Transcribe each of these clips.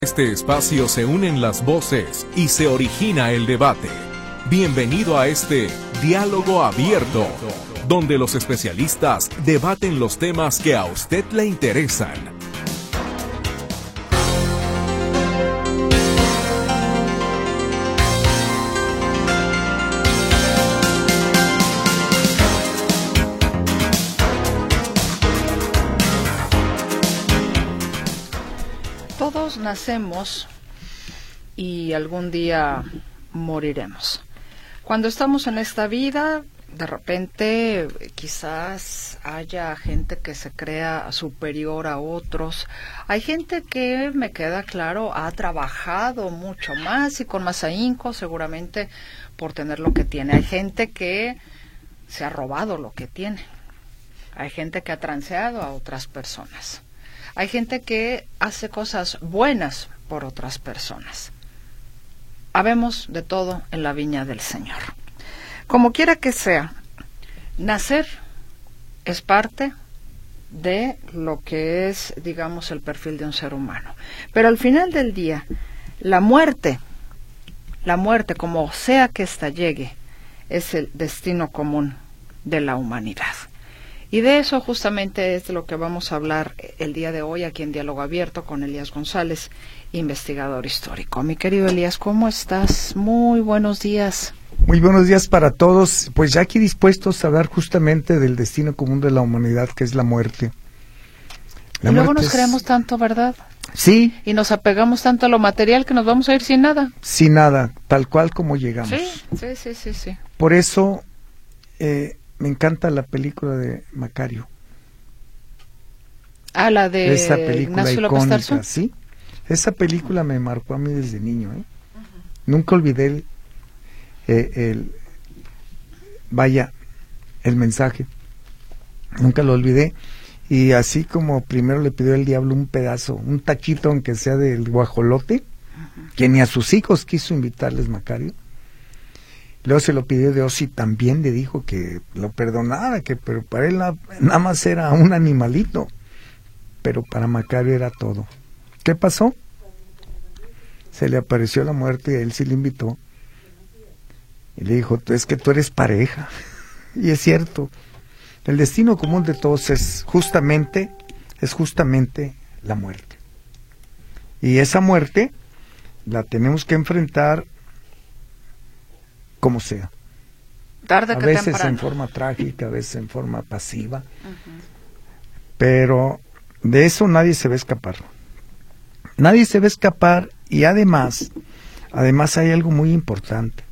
Este espacio se unen las voces y se origina el debate. Bienvenido a este diálogo abierto, donde los especialistas debaten los temas que a usted le interesan. Todos nacemos y algún día moriremos. Cuando estamos en esta vida, de repente quizás haya gente que se crea superior a otros. Hay gente que, me queda claro, ha trabajado mucho más y con más ahínco, seguramente por tener lo que tiene. Hay gente que se ha robado lo que tiene. Hay gente que ha transeado a otras personas. Hay gente que hace cosas buenas por otras personas. Habemos de todo en la viña del Señor. Como quiera que sea, nacer es parte de lo que es, digamos, el perfil de un ser humano. Pero al final del día, la muerte, como sea que ésta llegue, es el destino común de la humanidad. Y de eso justamente es de lo que vamos a hablar el día de hoy aquí en Diálogo Abierto con Elías González, investigador histórico. Mi querido Elías, ¿cómo estás? Muy buenos días. Muy buenos días para todos. Pues ya aquí dispuestos a hablar justamente del destino común de la humanidad, que es la muerte. Y luego nos creemos tanto, ¿verdad? Sí. Y nos apegamos tanto a lo material que nos vamos a ir sin nada. Sin nada, tal cual como llegamos. Sí. Por eso me encanta la película de Macario. Ah, la de esa película Ignacio López icónica, Tarso. sí. Esa película me marcó a mí desde niño, ¿eh? Nunca olvidé el mensaje. Nunca lo olvidé. Y así como primero le pidió el diablo un pedazo, un taquito aunque sea del guajolote, que ni a sus hijos quiso invitarles Macario. Luego se lo pidió Dios y también le dijo que lo perdonara, pero para él nada más era un animalito, pero para Macario era todo. ¿Qué pasó? Se le apareció la muerte y a él sí le invitó. Y le dijo, es que tú eres pareja. Y es cierto, el destino común de todos es justamente la muerte. Y esa muerte la tenemos que enfrentar como sea. Tarde que temprano. A veces en forma trágica, a veces en forma pasiva. Pero de eso nadie se va a escapar. Nadie se va a escapar y además hay algo muy importante.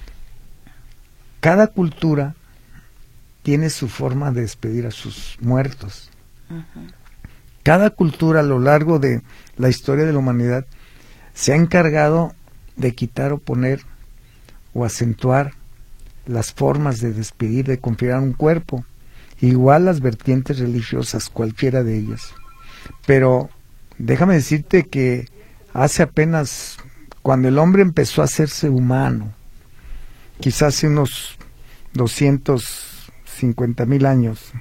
Cada cultura tiene su forma de despedir a sus muertos. Cada cultura a lo largo de la historia de la humanidad se ha encargado de quitar o poner o acentuar las formas de despedir, de confiar un cuerpo, igual las vertientes religiosas, cualquiera de ellas. Pero déjame decirte que hace apenas, cuando el hombre empezó a hacerse humano, quizás hace unos 250,000 años,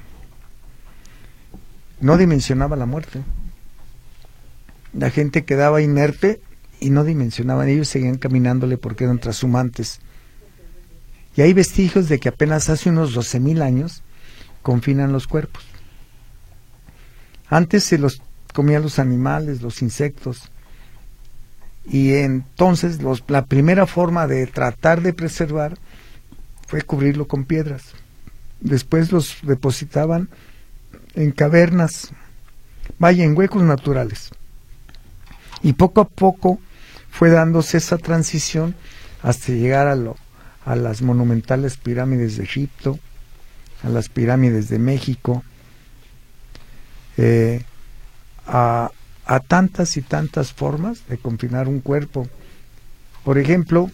no dimensionaba la muerte. La gente quedaba inerte y no dimensionaban, ellos seguían caminándole porque eran trashumantes. Y hay vestigios de que apenas hace unos 12,000 años confinan los cuerpos. Antes se los comían los animales, los insectos, y entonces la primera forma de tratar de preservar fue cubrirlo con piedras. Después los depositaban en cavernas, en huecos naturales. Y poco a poco fue dándose esa transición hasta llegar a las monumentales pirámides de Egipto, a las pirámides de México, a tantas y tantas formas de confinar un cuerpo. Por ejemplo,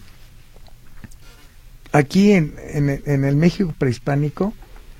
aquí en el México prehispánico,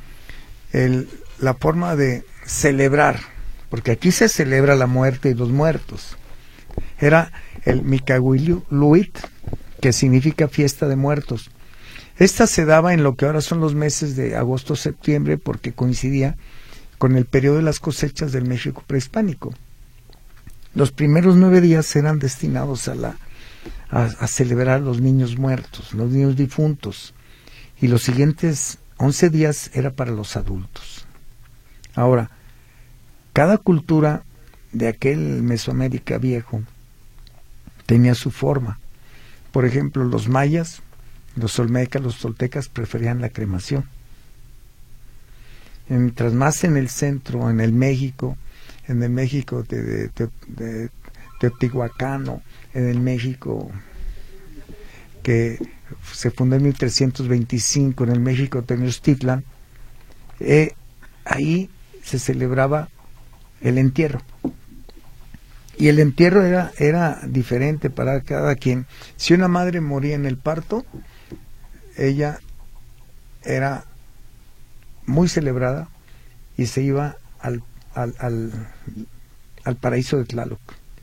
la forma de celebrar, porque aquí se celebra la muerte y los muertos, era el Micahuilihuit, que significa fiesta de muertos. Esta se daba en lo que ahora son los meses de agosto-septiembre, porque coincidía con el periodo de las cosechas del México prehispánico. Los primeros 9 días eran destinados a celebrar a los niños muertos, los niños difuntos, y los siguientes 11 días era para los adultos. Ahora, cada cultura de aquel Mesoamérica viejo tenía su forma. Por ejemplo, los mayas, los olmecas, los toltecas preferían la cremación. Mientras más en el centro, en el México de Teotihuacano, en el México que se fundó en 1325, en el México Tenochtitlan, ahí se celebraba el entierro. Y el entierro era diferente para cada quien. Si una madre moría en el parto, ella era muy celebrada y se iba al paraíso de Tlaloc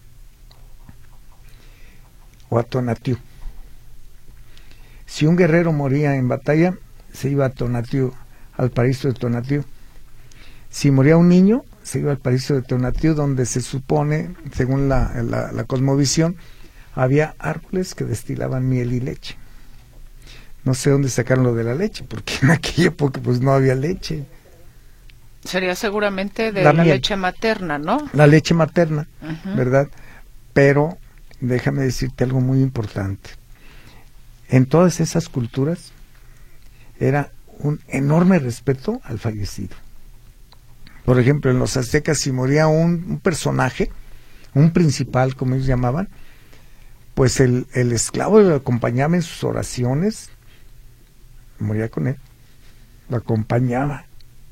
o a Tonatiuh. Si un guerrero moría en batalla, se iba a Tonatiuh, al paraíso de Tonatiuh. Si moría un niño, se iba al paraíso de Tonatiuh, donde se supone, según la cosmovisión, había árboles que destilaban miel y leche. No sé dónde sacaron lo de la leche, porque en aquella época pues no había leche. Sería seguramente de la leche materna, ¿no? La leche materna, ¿verdad? Pero déjame decirte algo muy importante. En todas esas culturas era un enorme respeto al fallecido. Por ejemplo, en los aztecas, si moría un personaje, un principal, como ellos llamaban, pues el esclavo lo acompañaba en sus oraciones, moría con él, lo acompañaba.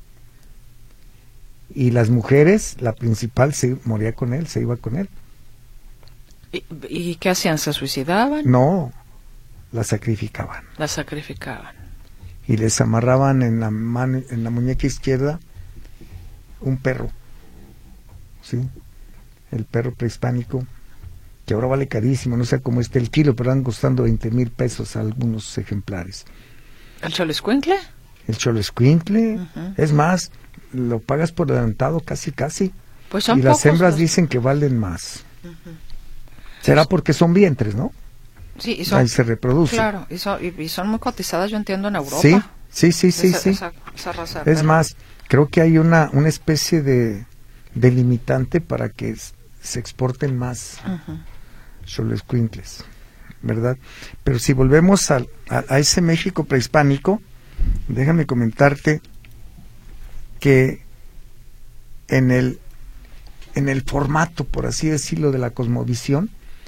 Y las mujeres, la principal, moría con él, se iba con él. ¿Y qué hacían? ¿Se suicidaban? No, la sacrificaban. La sacrificaban. Y les amarraban en la muñeca izquierda un perro, ¿sí? El perro prehispánico, que ahora vale carísimo, no sé cómo está el kilo, pero van costando 20,000 pesos algunos ejemplares. ¿El xoloescuincle? El xoloescuincle, es más, lo pagas por adelantado casi. Pues son y las hembras dicen que valen más. Será porque son vientres, ¿no? Sí, y ahí se reproducen. Claro, y son muy cotizadas, yo entiendo, en Europa. Sí. Esa raza de es más, creo que hay una especie de limitante para que se exporten más xoloescuincles, ¿verdad? Pero si volvemos a ese México prehispánico, déjame comentarte que en el formato, por así decirlo, de la cosmovisión,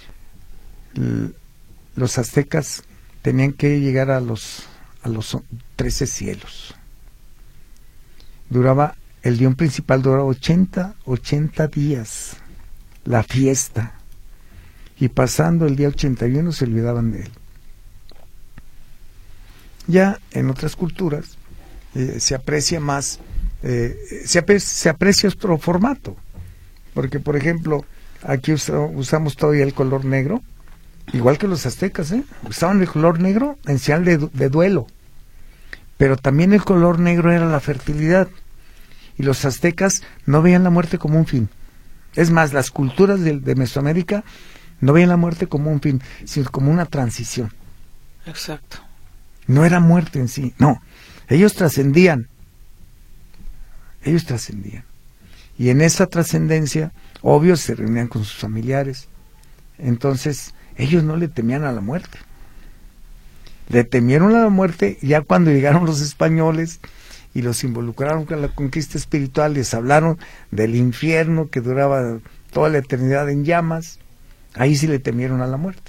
los aztecas tenían que llegar a los 13 cielos. El día principal duraba 80 días la fiesta, y pasando el día 81 se olvidaban de él. Ya en otras culturas se aprecia más, se aprecia otro formato, porque por ejemplo aquí usamos todavía el color negro, igual que los aztecas, usaban el color negro en señal de duelo, pero también el color negro era la fertilidad, y los aztecas no veían la muerte como un fin. Es más, las culturas de Mesoamérica no veían la muerte como un fin, sino como una transición. Exacto. No era muerte en sí, no. Ellos trascendían. Y en esa trascendencia, obvio, se reunían con sus familiares. Entonces, ellos no le temían a la muerte. Le temieron a la muerte ya cuando llegaron los españoles y los involucraron con la conquista espiritual, les hablaron del infierno que duraba toda la eternidad en llamas. Ahí sí le temieron a la muerte.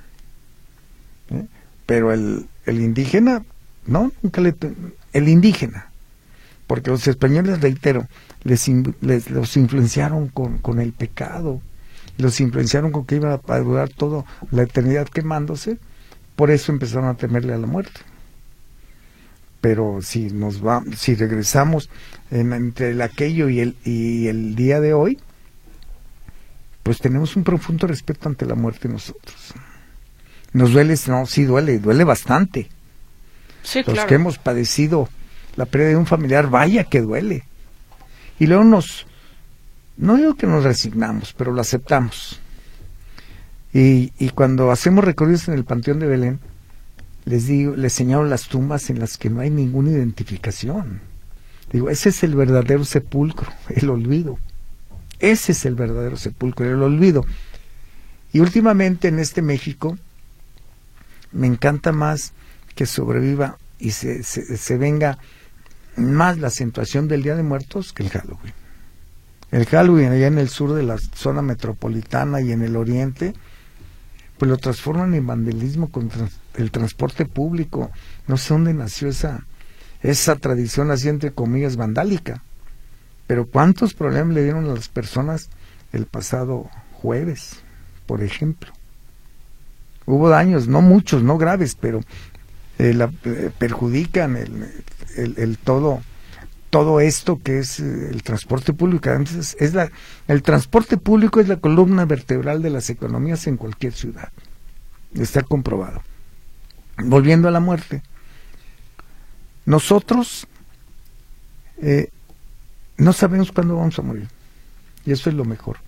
Pero el indígena, no, nunca el indígena, porque los españoles, reitero, los influenciaron con el pecado, los influenciaron con que iba a durar toda la eternidad quemándose, por eso empezaron a temerle a la muerte. Pero si regresamos entre el aquello y el día de hoy, pues tenemos un profundo respeto ante la muerte nosotros. ¿Nos duele? No, sí duele bastante. Sí, Los claro. que hemos padecido la pérdida de un familiar, vaya que duele. Y luego no digo que nos resignamos, pero lo aceptamos. Y cuando hacemos recorridos en el Panteón de Belén, les señalo las tumbas en las que no hay ninguna identificación. Digo, ese es el verdadero sepulcro, el olvido. Ese es el verdadero sepulcro, el olvido. Y últimamente en este México me encanta más que sobreviva y se venga más la acentuación del Día de Muertos que el Halloween. El Halloween allá en el sur de la zona metropolitana y en el oriente, pues lo transforman en vandalismo contra el transporte público. No sé dónde nació esa tradición así entre comillas vandálica, pero cuántos problemas le dieron a las personas el pasado jueves, por ejemplo. Hubo daños, no muchos, no graves, pero perjudican el todo esto que es el transporte público. Entonces, el transporte público es la columna vertebral de las economías en cualquier ciudad. Está comprobado. Volviendo a la muerte. Nosotros no sabemos cuándo vamos a morir. Y eso es lo mejor.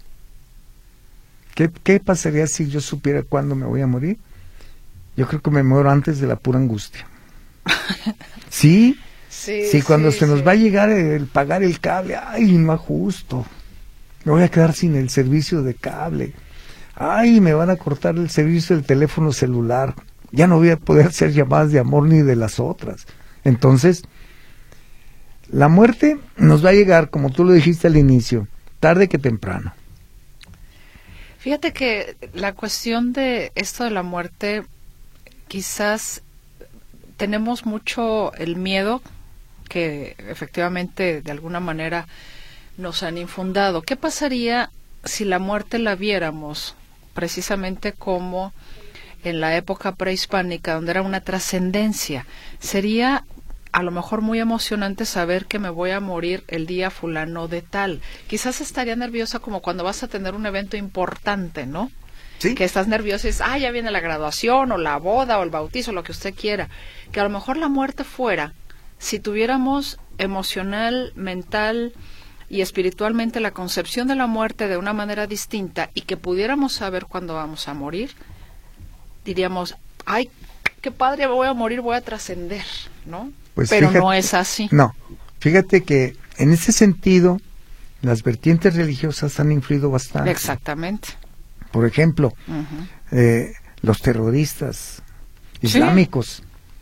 ¿Qué pasaría si yo supiera cuándo me voy a morir? Yo creo que me muero antes de la pura angustia. ¿Sí? Sí, cuando se nos va a llegar el pagar el cable, ay, no justo, me voy a quedar sin el servicio de cable, ay, me van a cortar el servicio del teléfono celular, ya no voy a poder hacer llamadas de amor ni de las otras. Entonces, la muerte nos va a llegar, como tú lo dijiste al inicio, tarde que temprano. Fíjate que la cuestión de esto de la muerte, quizás tenemos mucho el miedo que efectivamente de alguna manera nos han infundado. ¿Qué pasaría si la muerte la viéramos precisamente como en la época prehispánica, donde era una trascendencia? Sería a lo mejor muy emocionante saber que me voy a morir el día fulano de tal. Quizás estaría nerviosa como cuando vas a tener un evento importante, ¿no? ¿Sí? Que estás nerviosa y dices, ya viene la graduación o la boda o el bautizo, lo que usted quiera. Que a lo mejor la muerte fuera, si tuviéramos emocional, mental y espiritualmente la concepción de la muerte de una manera distinta y que pudiéramos saber cuándo vamos a morir, diríamos, ay, qué padre, voy a morir, voy a trascender, ¿no? Pues pero fíjate, no es así. No, fíjate que en ese sentido las vertientes religiosas han influido bastante. Exactamente. Por ejemplo, los terroristas islámicos. ¿Sí?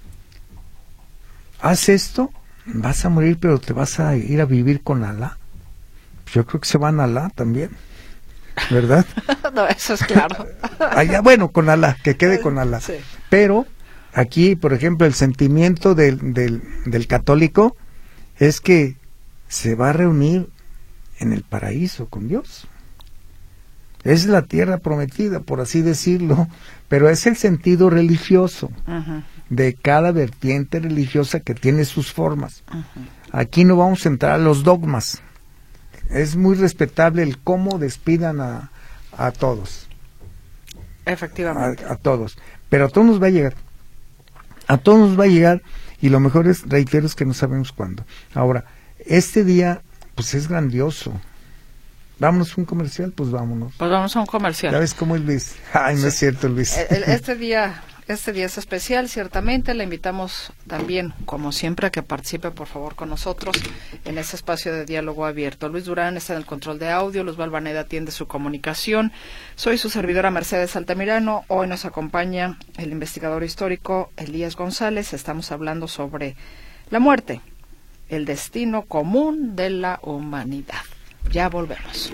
Haz esto, vas a morir, pero te vas a ir a vivir con Alá. Yo creo que se van a Alá también, ¿verdad? No, eso es claro. Allá, bueno, con Alá, que quede con Alá. Sí. Pero aquí, por ejemplo, el sentimiento del católico es que se va a reunir en el paraíso con Dios. Es la tierra prometida, por así decirlo, pero es el sentido religioso de cada vertiente religiosa que tiene sus formas. Aquí no vamos a entrar a los dogmas. Es muy respetable el cómo despidan a todos. Efectivamente. A todos. Pero a todos nos va a llegar. A todos nos va a llegar y lo mejor es, reitero, es que no sabemos cuándo. Ahora, este día, pues es grandioso. ¿Vámonos a un comercial? Pues vámonos. Pues vamos a un comercial. ¿Ya ves cómo es Luis? Ay, no es cierto, Luis. Este día es especial, ciertamente. Le invitamos también, como siempre, a que participe, por favor, con nosotros en este espacio de diálogo abierto. Luis Durán está en el control de audio, Luz Valvaneda atiende su comunicación. Soy su servidora Mercedes Altamirano. Hoy nos acompaña el investigador histórico Elías González. Estamos hablando sobre la muerte, el destino común de la humanidad. Ya volvemos.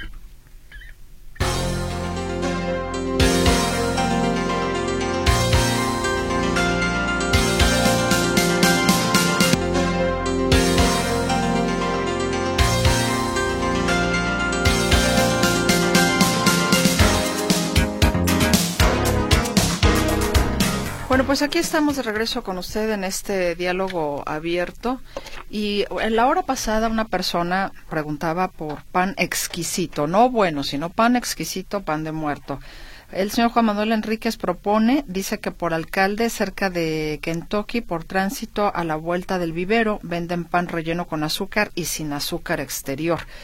Bueno, pues aquí estamos de regreso con usted en este diálogo abierto. Y en la hora pasada una persona preguntaba por pan exquisito, no bueno, sino pan exquisito, pan de muerto. El señor Juan Manuel Enríquez propone, dice que por Alcalde, cerca de Kentucky, por Tránsito, a la vuelta del vivero, venden pan relleno con azúcar y sin azúcar exterior.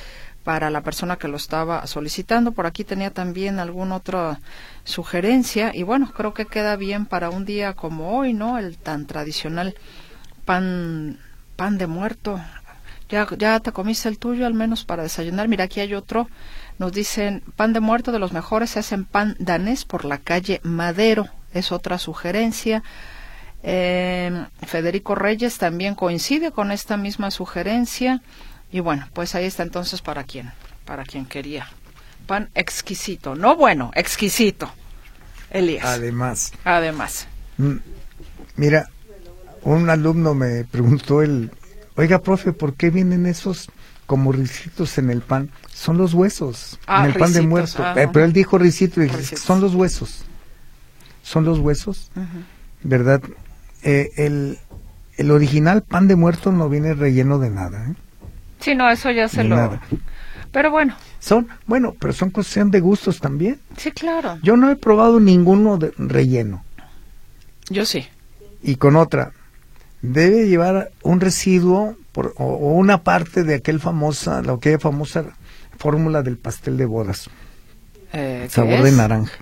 para la persona que lo estaba solicitando. Por aquí tenía también alguna otra sugerencia y bueno, creo que queda bien para un día como hoy, ¿no? El tan tradicional pan de muerto. Ya te comiste el tuyo, al menos para desayunar. Mira, aquí hay otro. Nos dicen, pan de muerto de los mejores, se hacen pan danés por la calle Madero. Es otra sugerencia. Federico Reyes también coincide con esta misma sugerencia. Y bueno, pues ahí está entonces para quien quería. Pan exquisito. No bueno, exquisito. Elías. Además. Mira, un alumno me preguntó oiga, profe, ¿por qué vienen esos como risitos en el pan? Son los huesos, en el pan de muerto. Pero él dijo risito y dije, son los huesos. Son los huesos, ¿verdad? El original pan de muerto no viene relleno de nada, ¿eh? Sí, no, eso ya se lo... Nada. Pero bueno. Pero son cuestión de gustos también. Sí, claro. Yo no he probado ninguno de relleno. Yo sí. Y con otra, debe llevar un residuo o una parte de aquella famosa fórmula del pastel de bodas. Sabor de naranja.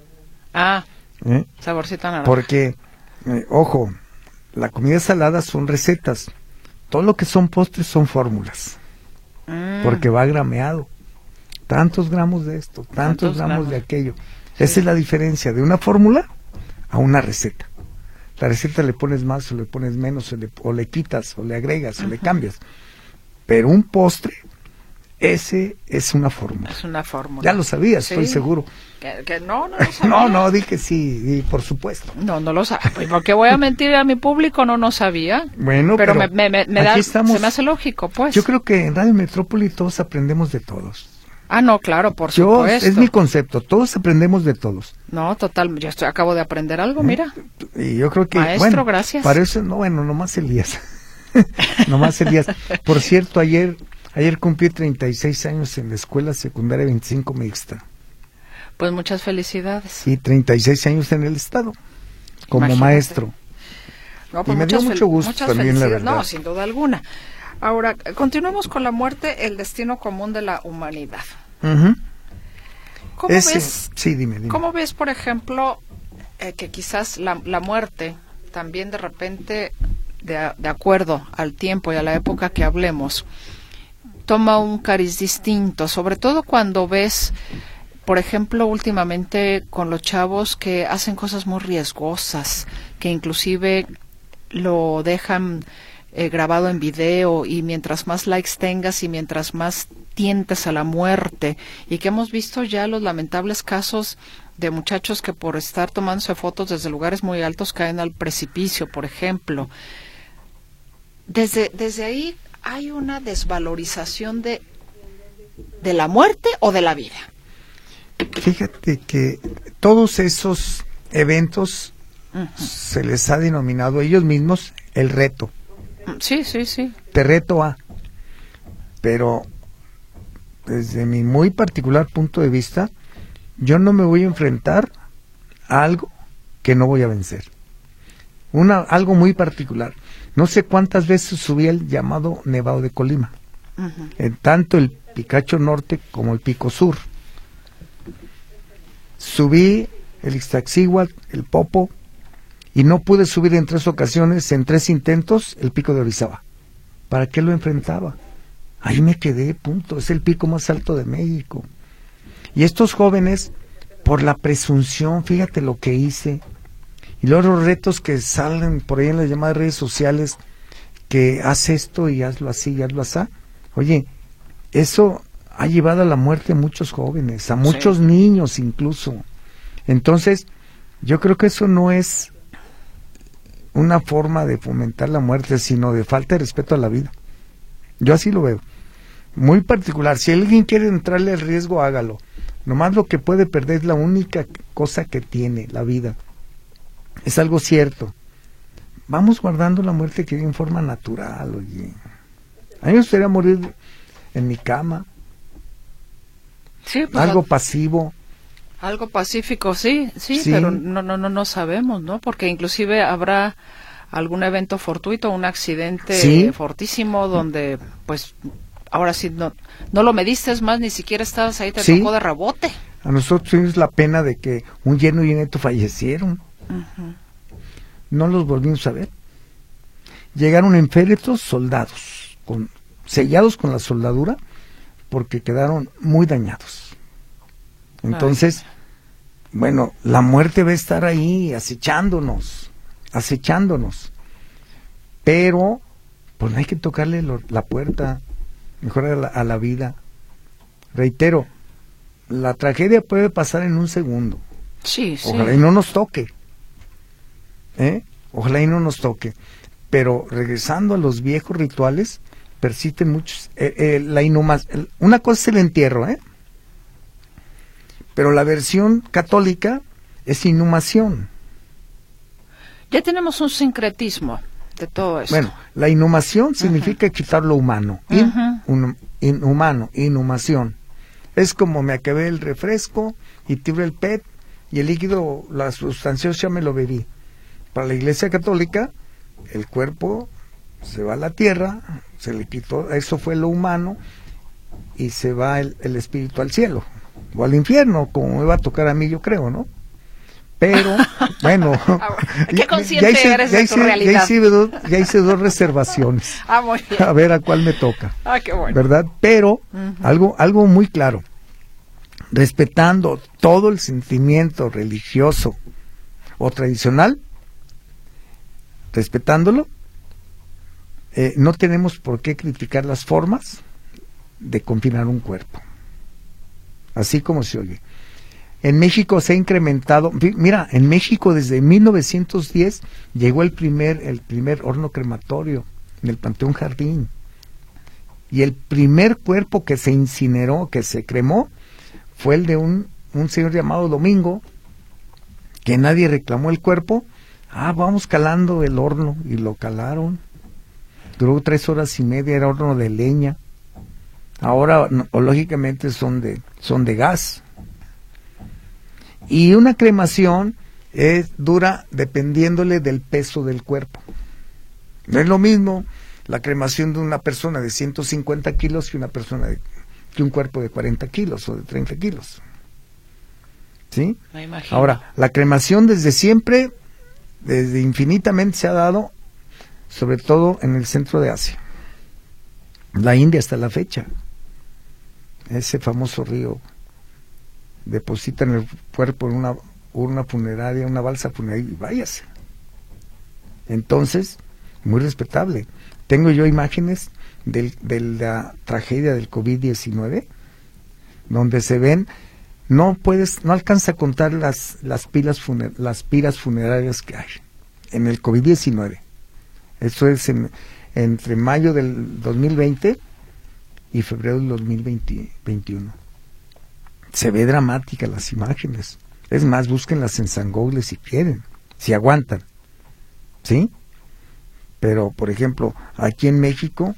Saborcito naranja. Porque, ojo, la comida salada son recetas. Todo lo que son postres son fórmulas. Porque va grameado. Tantos gramos de esto, tantos gramos de aquello. Sí. Esa es la diferencia de una fórmula a una receta. La receta le pones más o le pones menos, o le quitas, o le agregas, o le cambias. Pero un postre, ese es una fórmula. Es una fórmula. Ya lo sabías, sí. Estoy seguro. Que no lo sabía. No, di que sí, por supuesto. No lo sabía. ¿Por qué voy a mentir a mi público? No sabía. Bueno, pero me da, estamos, se me hace lógico, pues. Yo creo que en Radio Metrópoli todos aprendemos de todos. No, claro, por supuesto. Es mi concepto, todos aprendemos de todos. No, total, yo acabo de aprender algo, mira. Y yo creo que, maestro, gracias. Para eso, nomás Elías. Nomás Elías. Por cierto, ayer cumplí 36 años en la escuela secundaria 25 mixta. Pues muchas felicidades. Y 36 años en el estado, como maestro. No, pues y me dio mucho gusto también, la verdad. No, sin duda alguna. Ahora, continuemos con la muerte, el destino común de la humanidad. ¿Cómo ves? Sí, dime. ¿Cómo ves, por ejemplo, que quizás la muerte también de repente, de acuerdo al tiempo y a la época que hablemos, toma un cariz distinto, sobre todo cuando ves, por ejemplo, últimamente con los chavos que hacen cosas muy riesgosas, que inclusive lo dejan grabado en video, y mientras más likes tengas y mientras más tientes a la muerte, y que hemos visto ya los lamentables casos de muchachos que por estar tomándose fotos desde lugares muy altos caen al precipicio, por ejemplo. Desde ahí hay una desvalorización de la muerte o de la vida. Fíjate que todos esos eventos se les ha denominado a ellos mismos el reto. Sí. Te reto a. Pero desde mi muy particular punto de vista, yo no me voy a enfrentar a algo que no voy a vencer. Algo muy particular. No sé cuántas veces subí el llamado Nevado de Colima. Tanto el Picacho Norte como el Pico Sur. Subí el Ixtaccíhuatl, el Popo, y no pude subir en 3 ocasiones, en 3 intentos, el Pico de Orizaba. ¿Para qué lo enfrentaba? Ahí me quedé, punto. Es el pico más alto de México. Y estos jóvenes, por la presunción, fíjate lo que hice, y luego los retos que salen por ahí en las llamadas redes sociales, que haz esto y hazlo así y hazlo así. Oye, eso ha llevado a la muerte a muchos jóvenes, a muchos niños incluso. Entonces, yo creo que eso no es una forma de fomentar la muerte, sino de falta de respeto a la vida. Yo así lo veo. Muy particular. Si alguien quiere entrarle al riesgo, hágalo. Nomás lo que puede perder es la única cosa que tiene, la vida. Es algo cierto. Vamos guardando la muerte que viene en forma natural, oye. A mí me gustaría morir en mi cama. Sí, pues algo pasivo. Algo pacífico, sí, pero no sabemos, ¿no? Porque inclusive habrá algún evento fortuito, un accidente fortísimo donde, pues, ahora sí, no lo mediste, es más, ni siquiera estabas ahí, te Sí. tocó de rebote. A nosotros tuvimos la pena de que un yerno y un nieto fallecieron. No los volvimos a ver. Llegaron en féretros soldados, sellados con la soldadura, porque quedaron muy dañados. Entonces, bueno, la muerte va a estar ahí acechándonos. Pero, pues no hay que tocarle la puerta, mejor a la vida. Reitero, la tragedia puede pasar en un segundo. Sí. Ojalá y no nos toque. Ojalá y no nos toque. Pero regresando a los viejos rituales, persisten muchos. La inhumación. Una cosa es el entierro, pero la versión católica es inhumación. Ya tenemos un sincretismo de todo esto. Bueno, la inhumación significa quitar lo humano. Inhumano, inhumación. Es como me acabé el refresco y tiré el PET y el líquido, la sustanciosa me lo bebí. Para la Iglesia Católica, el cuerpo se va a la tierra, se le quitó, eso fue lo humano, y se va el espíritu al cielo, o al infierno, como me va a tocar a mí, yo creo, ¿no? Pero, bueno, ¿qué consciente eres de tu realidad? Ya hice dos reservaciones. Muy bien. A ver a cuál me toca. Qué bueno. ¿Verdad? Pero, algo muy claro, respetando todo el sentimiento religioso o tradicional, respetándolo, no tenemos por qué criticar las formas de confinar un cuerpo, así como se oye. En México se ha incrementado, mira, en México desde 1910 llegó el primer horno crematorio en el Panteón Jardín, y el primer cuerpo que se incineró, que se cremó, fue el de un señor llamado Domingo, que nadie reclamó el cuerpo. Vamos calando el horno, y lo calaron. Duró 3 horas y media, era horno de leña. Ahora, lógicamente, son de gas. Y una cremación dura dependiéndole del peso del cuerpo. No es lo mismo la cremación de una persona de 150 kilos que un cuerpo de 40 kilos o de 30 kilos. ¿Sí? Me imagino. Ahora, la cremación desde siempre, desde infinitamente se ha dado, sobre todo en el centro de Asia. La India hasta la fecha. Ese famoso río depositan el cuerpo en una urna funeraria, una balsa funeraria, y váyase. Entonces, muy respetable. Tengo yo imágenes de la tragedia del COVID-19, donde se ven, no alcanza a contar las piras funerarias que hay en el COVID-19. Eso es entre mayo del 2020 y febrero del 2021. Se ve dramática las imágenes. Es más, búsquenlas en San Google si quieren, si aguantan. ¿Sí? Pero, por ejemplo, aquí en México,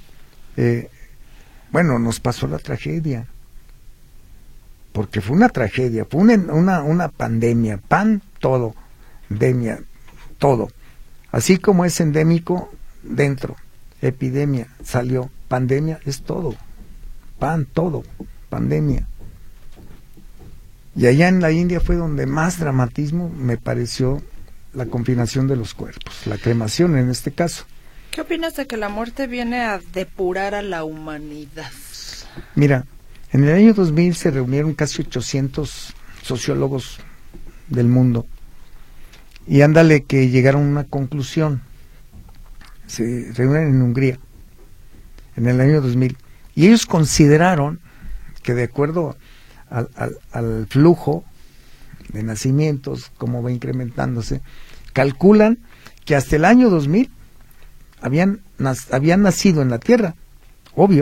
nos pasó la tragedia. Porque fue una tragedia, fue una pandemia, todo, todo. Así como es endémico dentro, epidemia, salió, pandemia, es todo. Todo, pandemia. Y allá en la India fue donde más dramatismo me pareció la confinación de los cuerpos, la cremación en este caso. ¿Qué opinas de que la muerte viene a depurar a la humanidad? Mira, en el año 2000 se reunieron casi 800 sociólogos del mundo, y ándale que llegaron a una conclusión. Se reúnen en Hungría en el año 2000, y ellos consideraron que, de acuerdo al flujo de nacimientos, como va incrementándose, calculan que hasta el año 2000 habían nacido en la Tierra, obvio,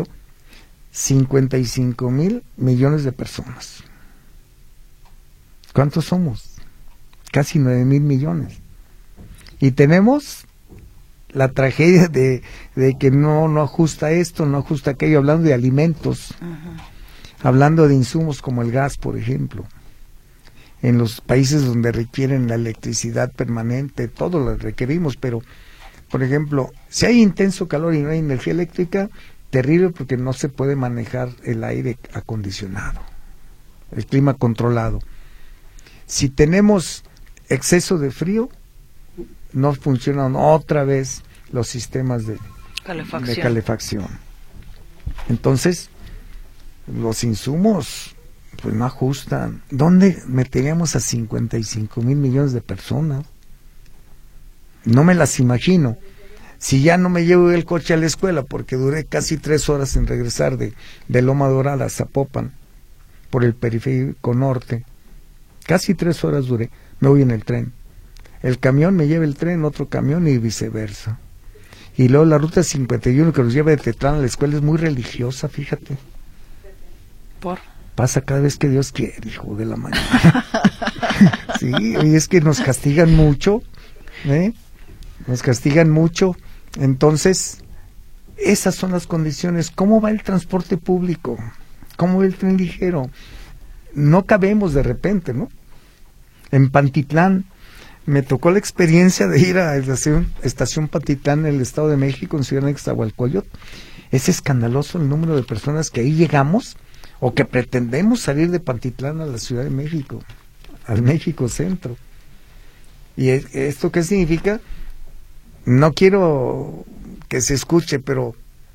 55,000 millones de personas. ¿Cuántos somos? Casi 9,000 millones. Y tenemos la tragedia de que no ajusta esto, no ajusta aquello, hablando de alimentos, hablando de insumos como el gas, por ejemplo. En los países donde requieren la electricidad permanente, todo lo requerimos, pero, por ejemplo, si hay intenso calor y no hay energía eléctrica, Terrible porque no se puede manejar el aire acondicionado, el clima controlado. Si tenemos exceso de frío, no funcionan otra vez los sistemas de calefacción. Entonces, los insumos pues no ajustan. ¿Dónde meteríamos a 55,000 millones de personas? No me las imagino. Si ya no me llevo el coche a la escuela, porque duré casi 3 horas en regresar de Loma Dorada a Zapopan, por el periférico norte, casi 3 horas duré, me voy en el tren. El camión me lleva el tren, otro camión y viceversa. Y luego la ruta 51 que nos lleva de Tetlán a la escuela es muy religiosa, fíjate. ¿Por? Pasa cada vez que Dios quiere, hijo de la mañana. Sí, y es que nos castigan mucho, nos castigan mucho. Entonces, esas son las condiciones. ¿Cómo va el transporte público? ¿Cómo va el tren ligero? No cabemos de repente, ¿no? En Pantitlán, me tocó la experiencia de ir a la estación Pantitlán en el Estado de México, en Ciudad Nezahualcóyotl. Es escandaloso el número de personas que ahí llegamos o que pretendemos salir de Pantitlán a la Ciudad de México, al México Centro. ¿Y esto qué significa? No quiero que se escuche, pero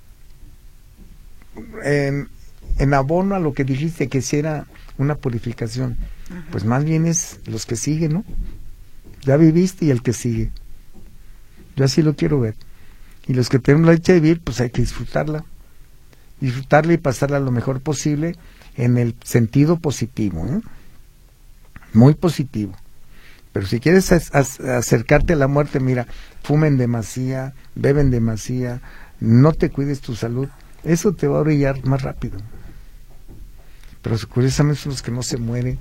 en abono a lo que dijiste, que si era una purificación, pues más bien es los que siguen, ¿no? Ya viviste y el que sigue. Yo así lo quiero ver. Y los que tenemos la dicha de vivir, pues hay que disfrutarla y pasarla lo mejor posible en el sentido positivo, ¿eh? Muy positivo. Pero si quieres acercarte a la muerte, mira, fumen demasía, beben demasía, no te cuides tu salud, eso te va a orillar más rápido. Pero curiosamente son los que no se mueren.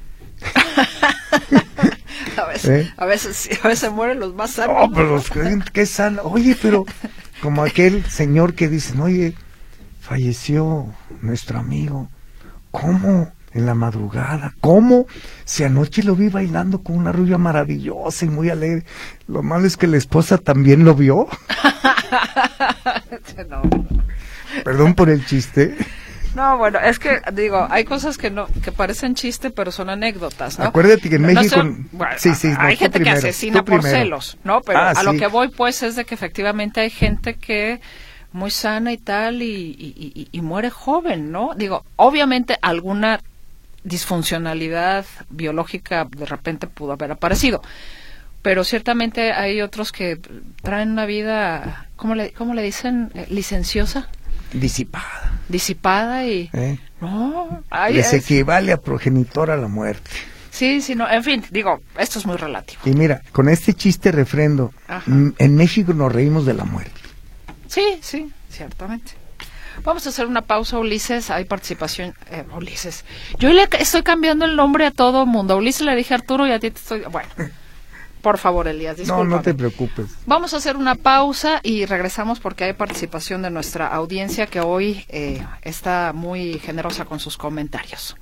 A veces mueren los más sanos. No, pero los que sanos. Oye, pero como aquel señor que dicen, oye, falleció nuestro amigo. ¿Cómo? En la madrugada. ¿Cómo? Si anoche lo vi bailando con una rubia maravillosa y muy alegre. Lo malo es que la esposa también lo vio. No. Perdón por el chiste. No, bueno, es que, digo, hay cosas que parecen chiste, pero son anécdotas, ¿no? Acuérdate que en México... Bueno, sí, hay gente que asesina por celos, ¿no? Pero a lo sí. que voy, pues, es de que efectivamente hay gente que muy sana y tal, y muere joven, ¿no? Digo, obviamente alguna disfuncionalidad biológica de repente pudo haber aparecido, pero ciertamente hay otros que traen una vida, ¿cómo le dicen? Licenciosa. Disipada y... No, les equivale a progenitor a la muerte. Sí, no, en fin, digo, esto es muy relativo. Y mira, con este chiste refrendo, en México nos reímos de la muerte. Sí, ciertamente. Vamos a hacer una pausa, Ulises. Hay participación. Ulises. Yo le estoy cambiando el nombre a todo el mundo. A Ulises le dije Arturo y a ti te estoy... Bueno, por favor, Elías, discúlpame. No te preocupes. Vamos a hacer una pausa y regresamos porque hay participación de nuestra audiencia que hoy está muy generosa con sus comentarios.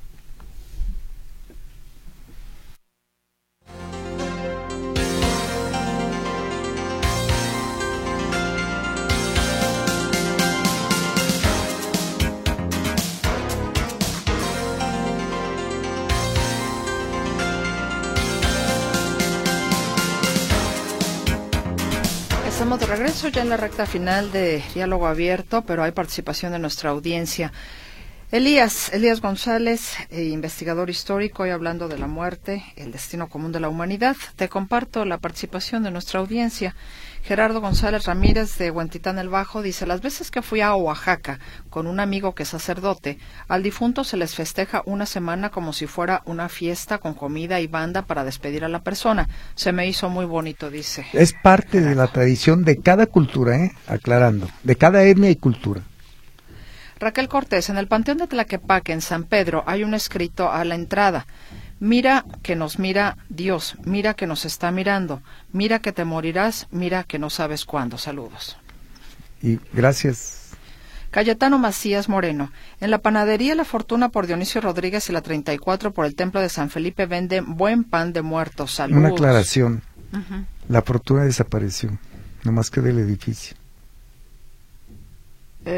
Estamos de regreso ya en la recta final de Diálogo Abierto, pero hay participación de nuestra audiencia. Elías González, investigador histórico, hoy hablando de la muerte, el destino común de la humanidad. Te comparto la participación de nuestra audiencia. Gerardo González Ramírez de Huentitán el Bajo dice: las veces que fui a Oaxaca con un amigo que es sacerdote, al difunto se les festeja una semana como si fuera una fiesta con comida y banda para despedir a la persona. Se me hizo muy bonito, dice. Es parte de la tradición de cada cultura, aclarando, de cada etnia y cultura. Raquel Cortés, en el Panteón de Tlaquepaque, en San Pedro, hay un escrito a la entrada: mira que nos mira Dios, mira que nos está mirando, mira que te morirás, mira que no sabes cuándo. Saludos. Y gracias. Cayetano Macías Moreno, en la panadería La Fortuna por Dionisio Rodríguez y la 34 por el Templo de San Felipe venden buen pan de muertos. Saludos. Una aclaración. La Fortuna desapareció, nomás queda el edificio.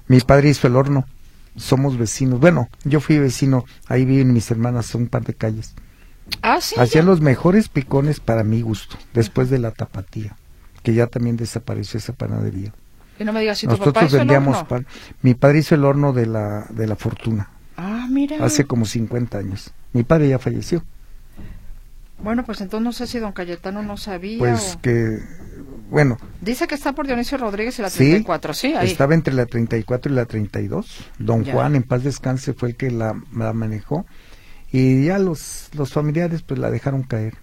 Mi padre hizo el horno. Somos vecinos. Bueno, yo fui vecino. Ahí viven mis hermanas, un par de calles. Ah, sí. Hacían los mejores picones para mi gusto, después de la Tapatía, que ya también desapareció esa panadería. Y no me digas si tu Nosotros papá hizo vendíamos el horno. pan. Mi padre hizo el horno de la Fortuna. Ah, mira. Hace como 50 años. Mi padre ya falleció. Bueno, pues entonces no sé si don Cayetano no sabía. Pues o... que, bueno. Dice que está por Dionisio Rodríguez y la Sí, 34, sí, ahí. Estaba entre la 34 y la 32. Don Ya. Juan, en paz descanse, fue el que la manejó. Y ya los familiares pues la dejaron caer.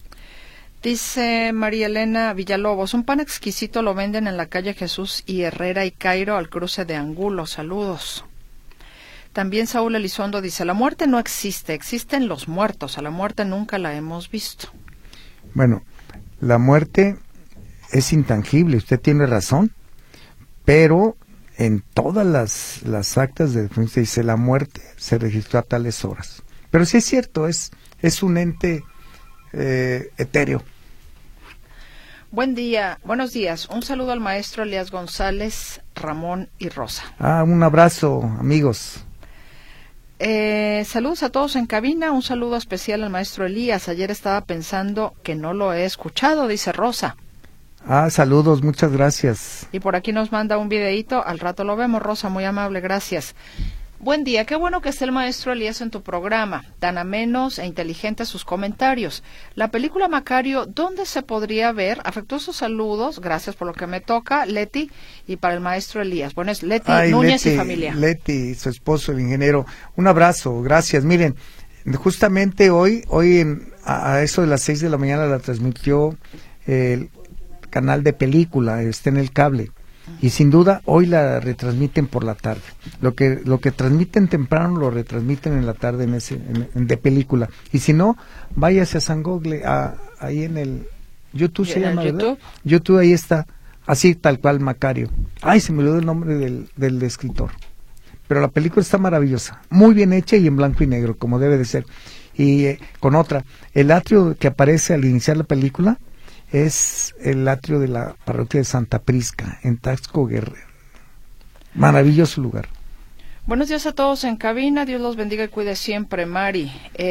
Dice María Elena Villalobos, un pan exquisito lo venden en la calle Jesús y Herrera y Cairo al cruce de Angulo. Saludos. También Saúl Elizondo dice, la muerte no existe, existen los muertos, a la muerte nunca la hemos visto. Bueno, la muerte es intangible, usted tiene razón, pero en todas las actas de defensa dice la muerte se registró a tales horas. Pero sí es cierto, es un ente etéreo. Buen día, buenos días. Un saludo al maestro Elías González, Ramón y Rosa. Un abrazo, amigos. Saludos a todos en cabina, un saludo especial al maestro Elías. Ayer estaba pensando que no lo he escuchado, dice Rosa. Saludos, muchas gracias. Y por aquí nos manda un videíto, al rato lo vemos, Rosa, muy amable, gracias. Buen día, qué bueno que esté el maestro Elías en tu programa, tan amenos e inteligentes sus comentarios. La película Macario, ¿dónde se podría ver? Afectuosos saludos, gracias por lo que me toca, Leti, y para el maestro Elías. Bueno, es Leti Núñez Leti, y familia. Leti, su esposo, el ingeniero. Un abrazo, gracias. Miren, justamente hoy a eso de las 6 de la mañana la transmitió el canal de película, está en el cable. Y sin duda hoy la retransmiten por la tarde. Lo que transmiten temprano lo retransmiten en la tarde en de película. Y si no, váyase a San Gogle, ahí en el YouTube se llama, ¿verdad? YouTube, ahí está, así tal cual, Macario. Se me olvidó el nombre del escritor. Pero la película está maravillosa, muy bien hecha y en blanco y negro, como debe de ser. Y con otra, el atrio que aparece al iniciar la película es el atrio de la parroquia de Santa Prisca, en Taxco, Guerrero. Maravilloso lugar. Buenos días a todos en cabina, Dios los bendiga y cuide siempre, Mari.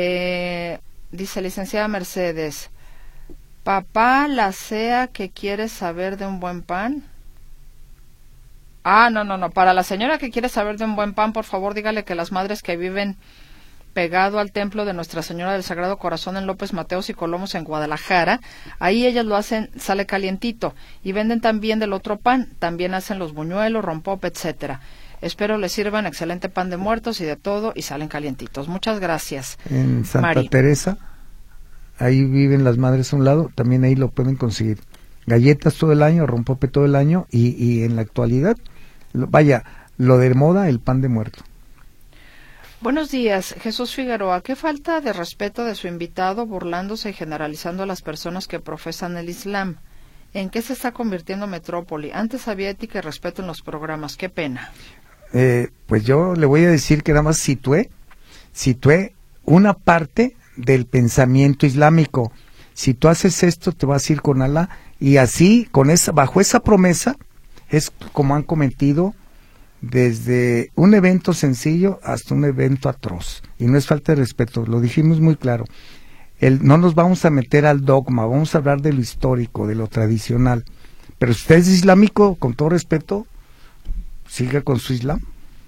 Dice licenciada Mercedes, papá, la sea que quiere saber de un buen pan. No, para la señora que quiere saber de un buen pan, por favor dígale que las madres que viven pegado al templo de Nuestra Señora del Sagrado Corazón en López Mateos y Colomos en Guadalajara, ahí ellas lo hacen, sale calientito, y venden también del otro pan, también hacen los buñuelos, rompope, etcétera. Espero les sirvan excelente pan de muertos y de todo, y salen calientitos. Muchas gracias. En Santa Mari. Teresa, ahí viven las madres a un lado, también ahí lo pueden conseguir. Galletas todo el año, rompope todo el año, y en la actualidad, lo de moda, el pan de muerto. Buenos días, Jesús Figueroa. Qué falta de respeto de su invitado, burlándose y generalizando a las personas que profesan el Islam. ¿En qué se está convirtiendo Metrópoli? Antes había ética y respeto en los programas. Qué pena. Pues yo le voy a decir que nada más situé una parte del pensamiento islámico. Si tú haces esto, te vas a ir con Alá. Y así, bajo esa promesa, es como han cometido desde un evento sencillo hasta un evento atroz, y no es falta de respeto, lo dijimos muy claro. No nos vamos a meter al dogma, vamos a hablar de lo histórico, de lo tradicional, pero si usted es islámico, con todo respeto, siga con su islam.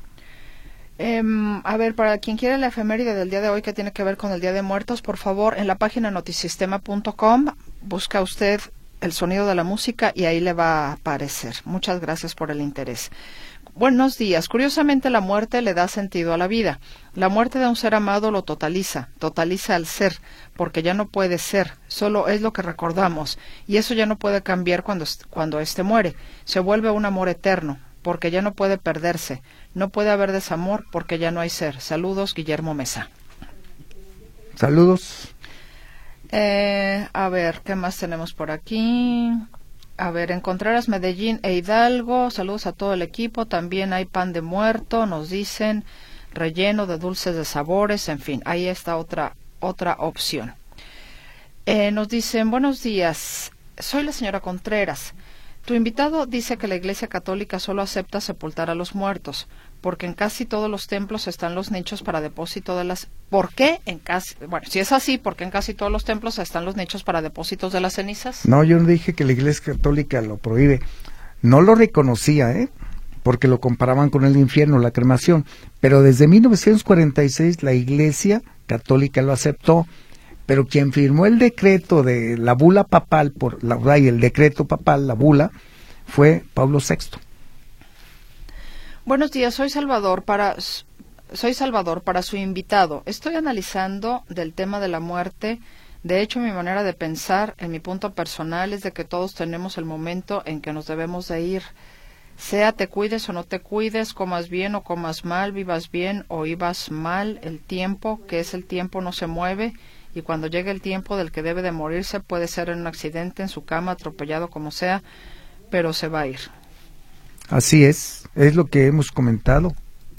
A ver, para quien quiera la efeméride del día de hoy que tiene que ver con el Día de Muertos, por favor, en la página notisistema.com busca usted el sonido de la música y ahí le va a aparecer. Muchas gracias por el interés. Buenos días. Curiosamente, la muerte le da sentido a la vida. La muerte de un ser amado lo totaliza al ser, porque ya no puede ser, solo es lo que recordamos, y eso ya no puede cambiar cuando éste muere. Se vuelve un amor eterno, porque ya no puede perderse. No puede haber desamor, porque ya no hay ser. Saludos, Guillermo Mesa. Saludos. A ver, ¿qué más tenemos por aquí? A ver, en Contreras, Medellín e Hidalgo, saludos a todo el equipo, también hay pan de muerto, nos dicen, relleno de dulces de sabores, en fin, ahí está otra opción. Nos dicen, buenos días, soy la señora Contreras, Tu invitado dice que la Iglesia Católica solo acepta sepultar a los muertos, porque en casi todos los templos están los nichos para depósito de las... ¿Por qué en casi... Bueno, si es así, ¿por qué en casi todos los templos están los nichos para depósitos de las cenizas? No, yo no dije que la Iglesia Católica lo prohíbe. No lo reconocía, porque lo comparaban con el infierno, la cremación. Pero desde 1946 la Iglesia Católica lo aceptó. Pero quien firmó el decreto de la bula papal, el decreto papal, la bula, fue Pablo VI. Buenos días, soy Salvador para su invitado. Estoy analizando del tema de la muerte. De hecho, mi manera de pensar, en mi punto personal, es de que todos tenemos el momento en que nos debemos de ir. Sea te cuides o no te cuides, comas bien o comas mal, vivas bien o vivas mal, el tiempo, que es el tiempo, no se mueve. Y cuando llegue el tiempo del que debe de morirse, puede ser en un accidente, en su cama, atropellado, como sea, pero se va a ir. Así es lo que hemos comentado.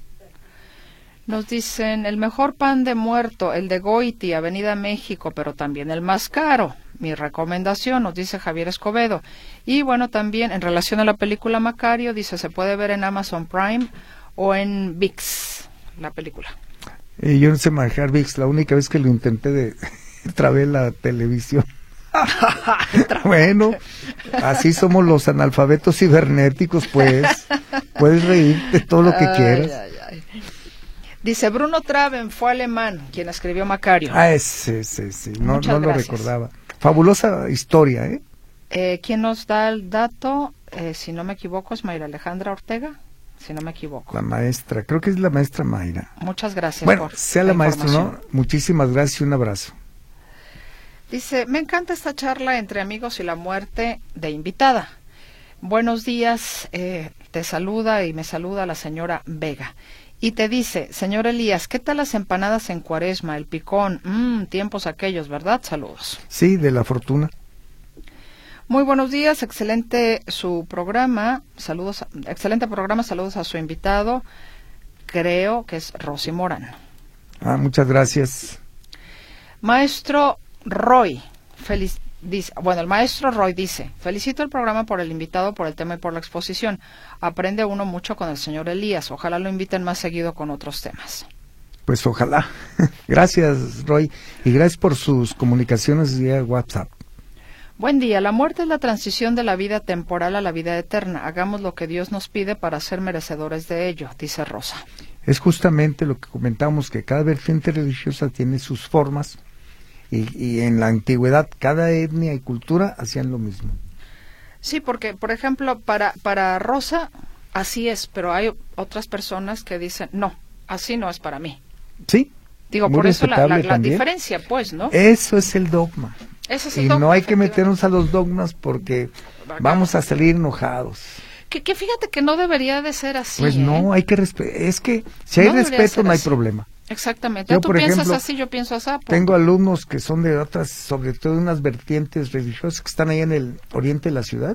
Nos dicen, el mejor pan de muerto, el de Goiti, Avenida México, pero también el más caro. Mi recomendación, nos dice Javier Escobedo. Y bueno, también en relación a la película Macario, dice, se puede ver en Amazon Prime o en ViX, la película. Yo no sé manejar ViX, la única vez que lo intenté trabé la televisión. Bueno, así somos los analfabetos cibernéticos, pues. Puedes reírte todo lo que quieras. Ay. Dice, Bruno Traven fue alemán, quien escribió Macario. Sí. No lo recordaba. Fabulosa historia, ¿Quién nos da el dato? Si no me equivoco, es Mayra Alejandra Ortega. Si no me equivoco. La maestra, creo que es la maestra Mayra. Muchas gracias. Bueno, sea la maestra, ¿no? Muchísimas gracias y un abrazo. Dice, me encanta esta charla entre amigos y la muerte de invitada. Buenos días, te saluda y me saluda la señora Vega. Y te dice, señor Elías, ¿qué tal las empanadas en Cuaresma, el picón? Tiempos aquellos, ¿verdad? Saludos. Sí, de la fortuna. Muy buenos días, excelente su programa, excelente programa, saludos a su invitado, creo que es Rosy Morán. Muchas gracias. Maestro Roy, el maestro Roy dice, felicito el programa por el invitado, por el tema y por la exposición, aprende uno mucho con el señor Elías, ojalá lo inviten más seguido con otros temas. Pues ojalá. Gracias, Roy, y gracias por sus comunicaciones vía WhatsApp. Buen día. La muerte es la transición de la vida temporal a la vida eterna. Hagamos lo que Dios nos pide para ser merecedores de ello, dice Rosa. Es justamente lo que comentamos, que cada vertiente religiosa tiene sus formas y en la antigüedad cada etnia y cultura hacían lo mismo. Sí, porque, por ejemplo, para Rosa así es, pero hay otras personas que dicen, no, así no es para mí. Sí. Digo, por eso la diferencia, pues, ¿no? Eso es el dogma. Y no hay que meternos a los dogmas porque vamos a salir enojados. Que fíjate que no debería de ser así. Pues no, hay que respetar. Es que si hay respeto no hay problema. Exactamente. Tú piensas así, yo pienso así. Tengo alumnos que son de otras, sobre todo de unas vertientes religiosas que están ahí en el oriente de la ciudad.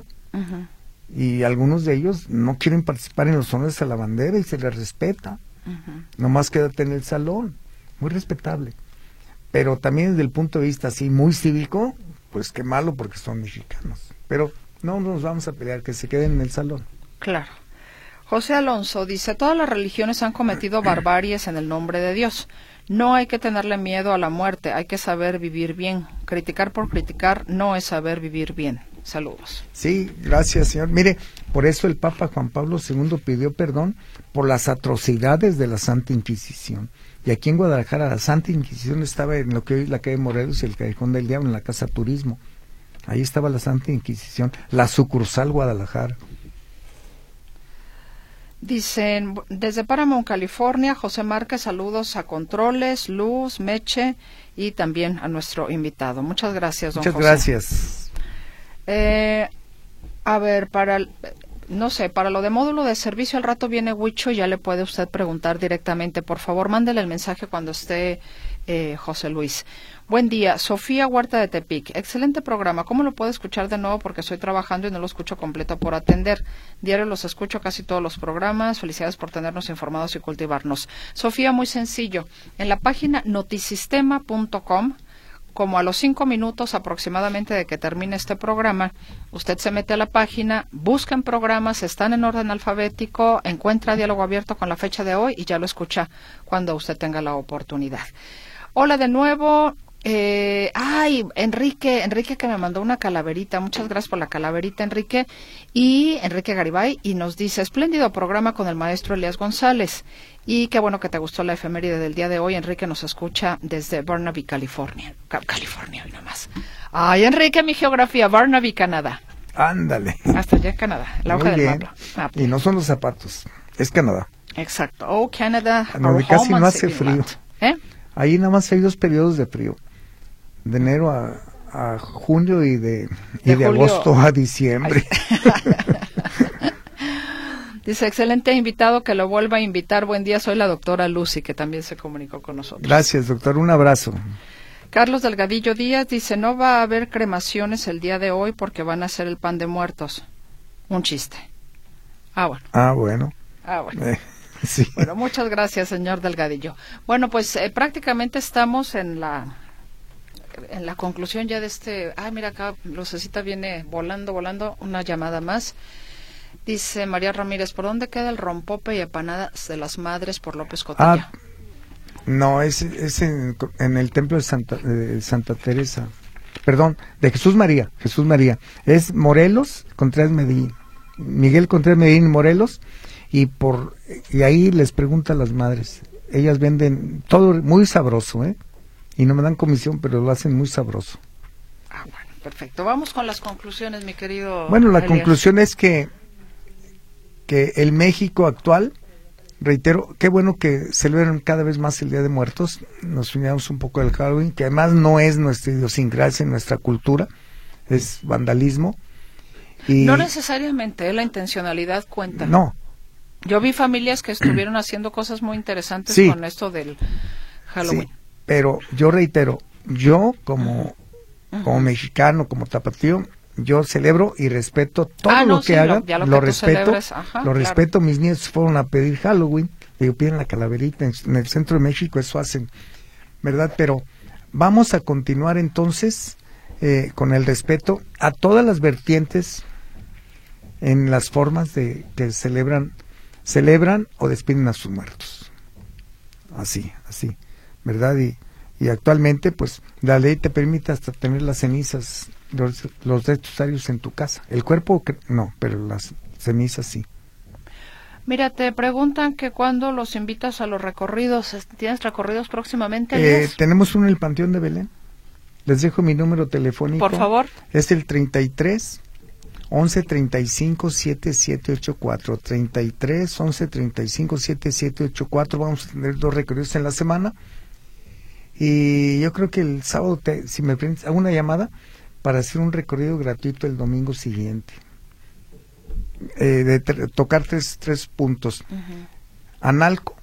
Y algunos de ellos no quieren participar en los honores a la bandera y se les respeta. Nomás quédate en el salón. Muy respetable. Pero también desde el punto de vista así muy cívico, pues qué malo porque son mexicanos. Pero no nos vamos a pelear, que se queden en el salón. Claro. José Alonso dice, todas las religiones han cometido barbaries en el nombre de Dios. No hay que tenerle miedo a la muerte, hay que saber vivir bien. Criticar por criticar no es saber vivir bien. Saludos. Sí, gracias, señor. Mire, por eso el Papa Juan Pablo II pidió perdón por las atrocidades de la Santa Inquisición. Y aquí en Guadalajara la Santa Inquisición estaba en lo que hoy es la calle Morelos y el Callejón del Diablo, en la Casa Turismo. Ahí estaba la Santa Inquisición, la sucursal Guadalajara. Dicen, desde Paramount, California, José Márquez, saludos a Controles, Luz, Meche y también a nuestro invitado. Muchas gracias, don José. Muchas gracias. A ver, para lo de módulo de servicio, al rato viene Huicho y ya le puede usted preguntar directamente. Por favor, mándele el mensaje cuando esté José Luis. Buen día, Sofía Huerta de Tepic. Excelente programa. ¿Cómo lo puedo escuchar de nuevo? Porque estoy trabajando y no lo escucho completo por atender. Diario los escucho casi todos los programas. Felicidades por tenernos informados y cultivarnos. Sofía, muy sencillo. En la página notisistema.com, como a los 5 minutos aproximadamente de que termine este programa, usted se mete a la página, busca en programas, están en orden alfabético, encuentra Diálogo Abierto con la fecha de hoy y ya lo escucha cuando usted tenga la oportunidad. Hola de nuevo. Enrique que me mandó una calaverita, muchas gracias por la calaverita, Enrique, y Enrique Garibay, y nos dice, espléndido programa con el maestro Elías González, y qué bueno que te gustó la efeméride del día de hoy. Enrique nos escucha desde Burnaby, California, hoy nomás. Ay, Enrique, mi geografía, Burnaby, Canadá. Ándale. Hasta allá en Canadá, la hoja del mapa. Y no son los zapatos, es Canadá. Exacto. Oh, Canadá. Donde casi no hace frío. Ahí nada más hay 2 periodos de frío. De enero a junio y de agosto a diciembre. Dice, excelente invitado, que lo vuelva a invitar. Buen día, soy la doctora Lucy, que también se comunicó con nosotros. Gracias, doctor, un abrazo. Carlos Delgadillo Díaz dice, no va a haber cremaciones el día de hoy porque van a hacer el pan de muertos. Un chiste. Bueno. Sí. Bueno, muchas gracias, señor Delgadillo. Bueno, pues prácticamente estamos en la conclusión ya de este... mira acá, Lucecita viene volando, una llamada más. Dice María Ramírez, ¿por dónde queda el rompope y empanadas de las madres por López Cotilla? No, es en el templo de Santa Teresa. Perdón, de Jesús María. Es Morelos, Contreras Medellín. Miguel Contreras Medellín, Morelos. Y ahí les pregunta a las madres. Ellas venden todo muy sabroso, y no me dan comisión, pero lo hacen muy sabroso. Bueno, perfecto. Vamos con las conclusiones, mi querido Bueno, la Elías. conclusión es que el México actual, reitero, qué bueno que celebran cada vez más el Día de Muertos, nos unimos un poco del Halloween, que además no es nuestra idiosincrasia, nuestra cultura, es vandalismo. Y no necesariamente, la intencionalidad cuenta. No. Yo vi familias que estuvieron haciendo cosas muy interesantes con esto del Halloween. Sí. Pero yo reitero, yo como mexicano, como tapatío, yo celebro y respeto todo lo que hagan, lo respeto, respeto. Mis nietos fueron a pedir Halloween, piden la calaverita, en el centro de México eso hacen, ¿verdad? Pero vamos a continuar entonces con el respeto a todas las vertientes en las formas de que celebran o despiden a sus muertos. Así. ¿Verdad? Y actualmente, pues, la ley te permite hasta tener las cenizas, los restos arios en tu casa. El cuerpo, no, pero las cenizas sí. Mira, te preguntan que cuándo los invitas a los recorridos. ¿Tienes recorridos próximamente? Tenemos uno en el Panteón de Belén. Les dejo mi número telefónico. Por favor. Es el 33 11 35 7784. 33 11 35 7784. Vamos a tener 2 recorridos en la semana. Y yo creo que el sábado, si me permites, hago una llamada para hacer un recorrido gratuito el domingo siguiente. Tocar tres puntos. Analco,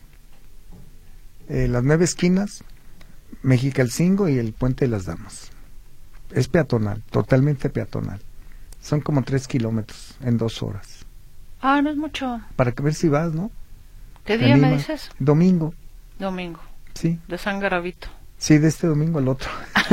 las 9 esquinas, Mexicalcingo y el Puente de las Damas. Es peatonal, totalmente peatonal. Son como 3 kilómetros en 2 horas. No es mucho. Para ver si vas, ¿no? ¿Qué día me dices? Domingo. Sí. De San Garavito. Sí, de este domingo al otro.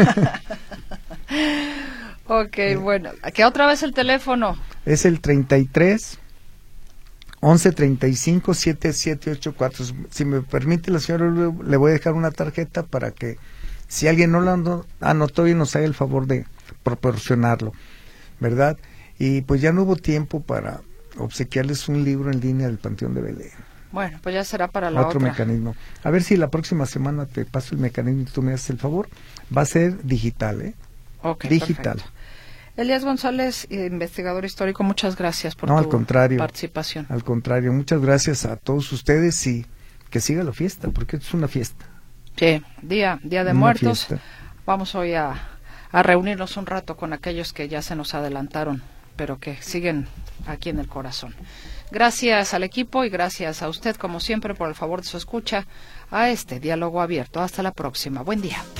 Ok, bueno. ¿Qué otra vez el teléfono? Es el 33 11 35 7784. Si me permite la señora, le voy a dejar una tarjeta para que si alguien no lo anotó y nos haga el favor de proporcionarlo, ¿verdad? Y pues ya no hubo tiempo para obsequiarles un libro en línea del Panteón de Belén. Bueno, pues ya será para la otro mecanismo. A ver si la próxima semana te paso el mecanismo y tú me haces el favor. Va a ser digital, Okay, digital. Perfecto. Elías González, investigador histórico, muchas gracias por tu participación. Al contrario, muchas gracias a todos ustedes y que siga la fiesta, porque es una fiesta. Sí, Día de Muertos. Fiesta. Vamos hoy a reunirnos un rato con aquellos que ya se nos adelantaron, pero que siguen aquí en el corazón. Gracias al equipo y gracias a usted, como siempre, por el favor de su escucha a este Diálogo Abierto. Hasta la próxima. Buen día.